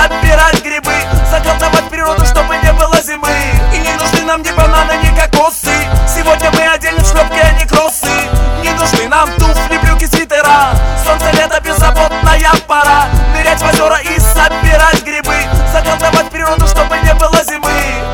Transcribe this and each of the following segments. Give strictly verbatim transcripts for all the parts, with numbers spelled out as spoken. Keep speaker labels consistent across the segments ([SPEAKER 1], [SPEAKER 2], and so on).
[SPEAKER 1] собирать грибы, заколдовать природу, чтобы не было зимы. И не нужны нам ни бананы, ни кокосы. Сегодня мы оденем шлепки, а не кроссы. Не нужны нам туфли, брюки, свитера. Солнце, лето, беззаботная пора. Нырять в озера и собирать грибы, заколдовать природу, чтобы не было зимы.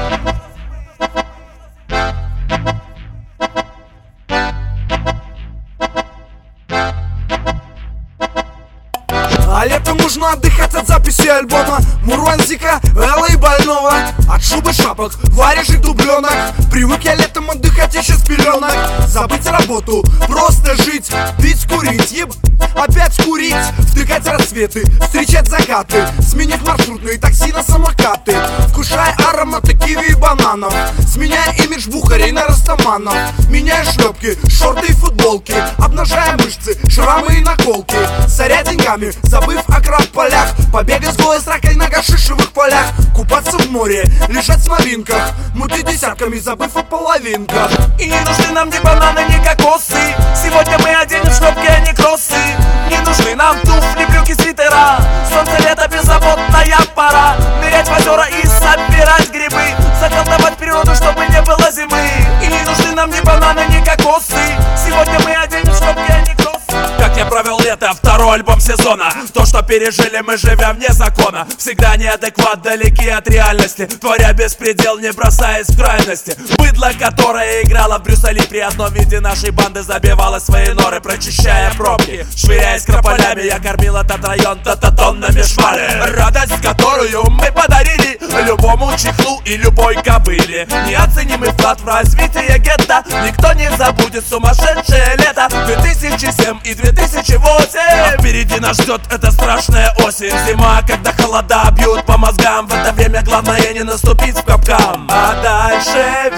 [SPEAKER 2] А летом нужно отдыхать от записи альбома Мурванзика, Элла и Больного. От шубы, шапок, варежек, дубленок. Привык я летом отдыхать еще с пеленок. Забыть работу, просто жить, пить, курить, еб... опять курить, втыкать рассветы, встречать закаты, сменив маршрутные такси на самокаты, вкушая ароматы киви и бананов, сменяя имидж бухарей на растаманов, меняя шлепки, шорты и футболки, обнажая мышцы, шрамы и наколки, соря деньгами, забыв о краб-полях, побегать с голой сракой на гашишевых полях, купаться в море, лежать в новинках, мутить десятками, забыв о половинках.
[SPEAKER 1] И не нужны нам ни бананы, ни кокосы. Сегодня мы оденем шлепки, а не кроссы. Не нужны нам туфли, брюки, свитера. Солнце, лето, беззаботная пора. Нырять в озера и собирать грибы, заколдовать природу, чтобы не было зимы. И не нужны нам ни бананы, ни кокосы. Сегодня мы оденем шлепки, а не кроссы. Как я провел лето, второй альбом сезона. То, что пережили, мы живем вне закона. Всегда неадекват, далеки от реальности, творя беспредел, не бросаясь в крайности. Быдло, которое играло в Брюса Ли, при одном виде нашей банды забивала свои норы, прочищая пробки. Швыряясь крополями, я кормил этот район тататонными швали. Радость, которую мы подарили любому чехлу и любой кобыле. Неоценимый вклад в развитие гетто никто не забудет. Сумасшедшее лето две тысячи семь и две тысячи восемь. А впереди нас ждет эта страшная осень. Зима, когда холода бьют по мозгам. В это время главное не наступить в капкан. А дальше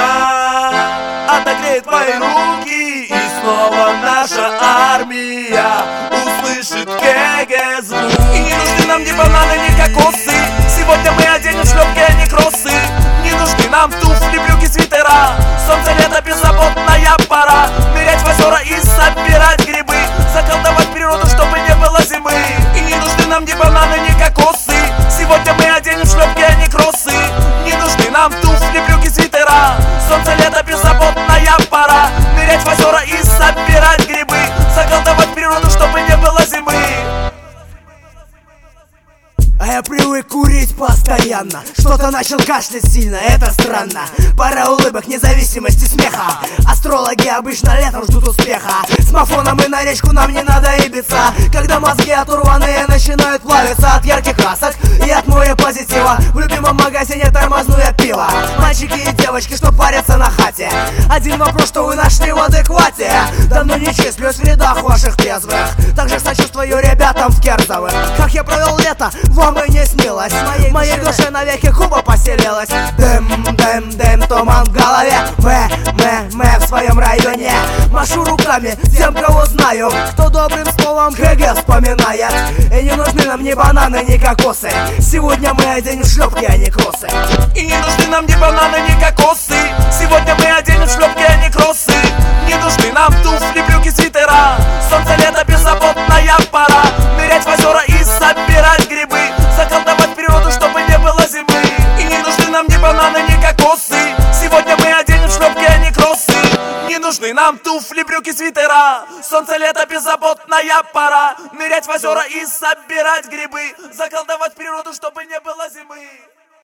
[SPEAKER 1] весна отогреет твои руки, и снова наша армия услышит кеге звук. И не нужны нам ни бананы, ни кокосы. Сегодня мы оденем шлепки, а не кроссы. Не нужны нам туфли, брюки, свитера. Солнце, лето, беззаботная пора. Нырять в озера и собирать грибы, заколдовать природу, чтобы не было зимы. И не нужны нам ни бананы, ни кокосы. Сегодня мы оденем шлепки, а не кроссы. Не нужны нам туфли, брюки, свитера. Солнце, лето, беззаботная пора. Нырять в озера и собирать грибы, заколдовать природу, чтобы не было зимы.
[SPEAKER 3] А я привык курить постоянно. Что-то начал кашлять сильно, это странно. Пара улыбок, независимости, смеха. Астрологи обычно летом ждут успеха. С мафоном и на речку нам не надо ибиться, когда мозги оторванные начинают плавиться от ярких красок и от моря позитива. В любимом магазине тормозное пиво. Мальчики и девочки, что парятся на хате. Один вопрос, что вы нашли в адеквате. Давно не числюсь в рядах ваших трезвых. Также сочувствую ребятам в керзовых. Как я провел лето, вам и не снилось. В моей душе навеки Куба поселилась. Дым, дым, дым, туман в голове. Мы, мы, мы в своем районе. Машу руками тем, кого знаю, кто добрым словом КГ вспоминает. И не нужны нам ни бананы, ни кокосы. Сегодня мы оденем шлепки, а не кроссы.
[SPEAKER 1] И не нужны нам ни бананы, ни кокосы. Сегодня мы оденем шлепки, а не кроссы. Не нужны нам туфли, брюки, свитера. Солнце, лето, беззаботная пора. Нырять в озера и собирать грибы, заколдовать природу, чтобы не было зимы. И не нужны нам ни бананы, ни кокосы. Сегодня мы оденем шлепки, а не кроссы. Не нужны нам туфли, брюки, свитера. Солнце, лето, беззаботная пора. Нырять в озера и собирать грибы, заколдовать природу, чтобы не было зимы.